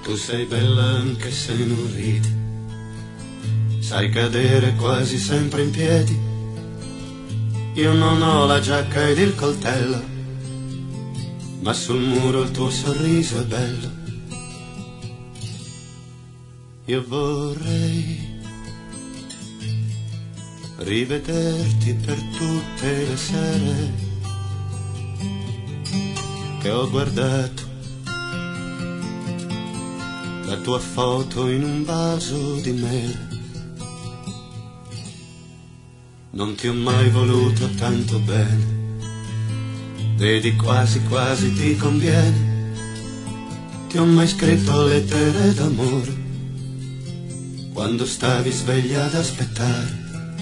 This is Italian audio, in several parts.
Tu sei bella anche se non ridi, sai cadere quasi sempre in piedi. Io non ho la giacca ed il coltello, ma sul muro il tuo sorriso è bello. Io vorrei rivederti per tutte le sere che ho guardato la tua foto in un vaso di mele. Non ti ho mai voluto tanto bene, vedi quasi quasi ti conviene. Ti ho mai scritto lettere d'amore quando stavi sveglia ad aspettare.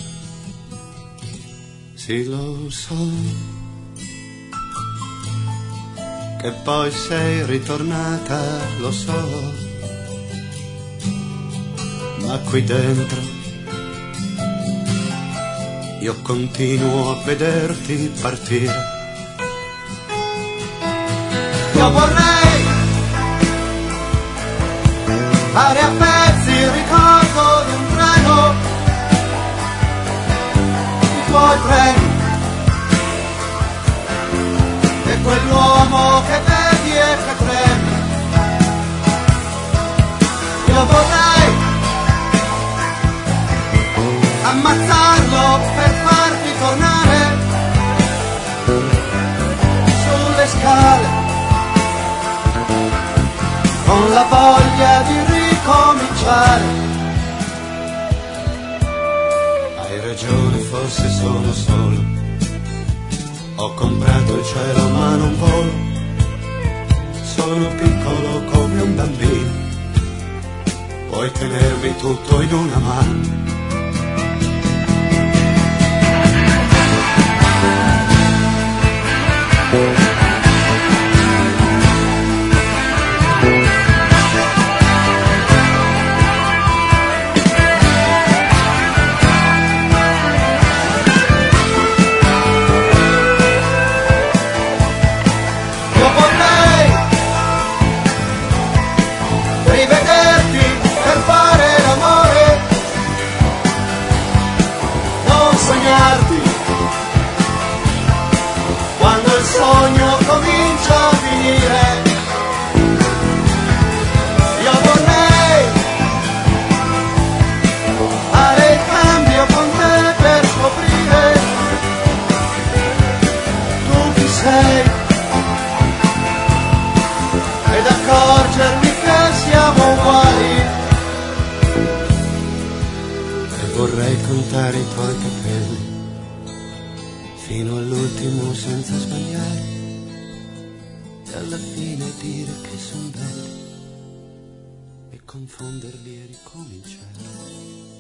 Sì, lo so che poi sei ritornata, lo so, ma qui dentro io continuo a vederti partire. Io vorrei fare a pezzi il ricordo di un treno, i tuoi treni, e quell'uomo che vedi e che tremi. Io vorrei ammazzarlo per farti tornare sulle scale con la voglia di ricominciare. Hai ragione, forse sono solo, ho comprato il cielo ma non volo, sono piccolo come un bambino, puoi tenermi tutto in una mano. Quando il sogno comincia a finire, io vorrei fare il cambio con te per scoprire tu chi sei ed accorgermi che siamo uguali. E vorrei contare i tuoi capelli fino all'ultimo senza sbagliare, e alla fine dire che son belli e confonderli e ricominciare.